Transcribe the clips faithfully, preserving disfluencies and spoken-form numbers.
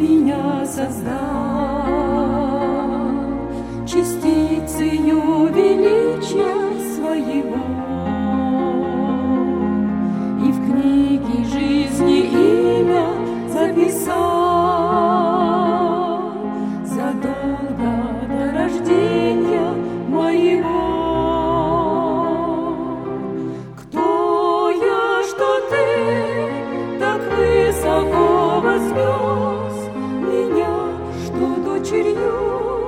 меня создал, частицею величия своего, и в книге жизни имя записал задолго до рождения моего. Кто я, что ты так высоко вознес меня, что дочерью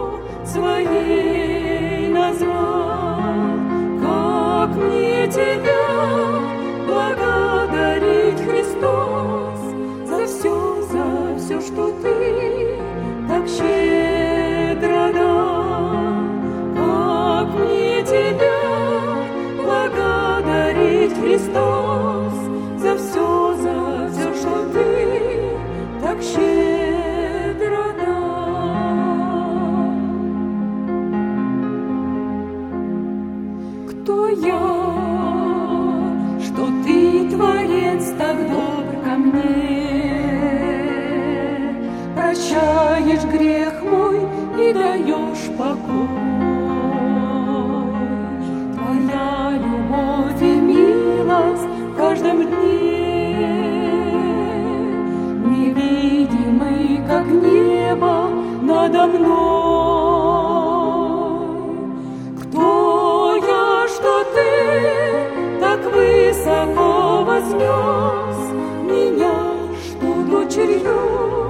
своей назвал? Как мне тебя благодарить, Христос, за все, за все, что ты так щедро дал? Как мне тебя благодарить, Христос, за все, за все, что ты так щедро дал? Кто я, что ты, Творец, так добр ко мне, прощаешь грех мой и даешь покой? Твоя любовь и милость в каждом дне, невидимый, как небо надо мной. Кто я, что ты так высоко вознес меня, что дочерью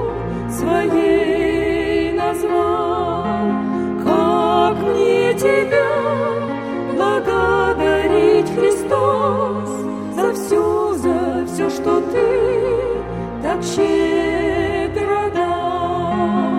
своей назвал? Как мне тебя благодарить, Христос, за все, за все, что ты так щедро дал?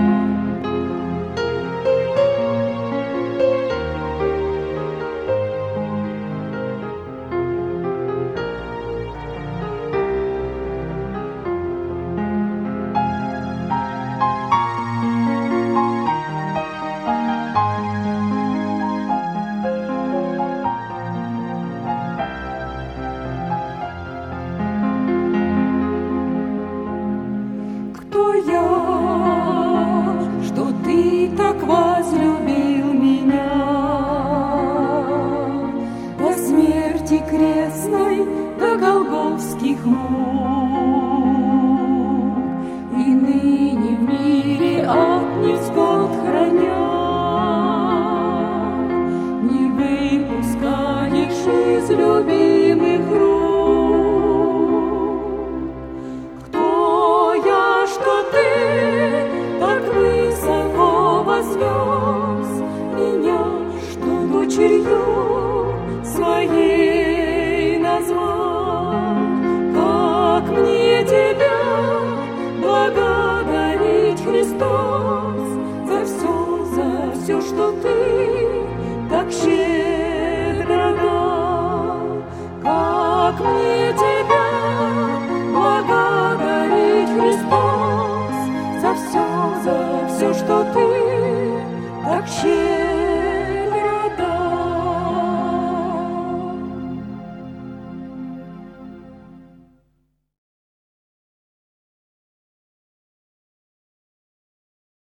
Кто я, что ты так возлюбил меня, до смерти крестной, до голгофских мук, и ныне в мире от невзгод храня, не выпускаешь из любимых рук? Вознес меня, что дочерью своей назвал? Как мне тебя благодарить, Христос, за все, за все, что ты так щедро дал? Как мне тебя благодарить, Христос, за все, за все, что ты так щедро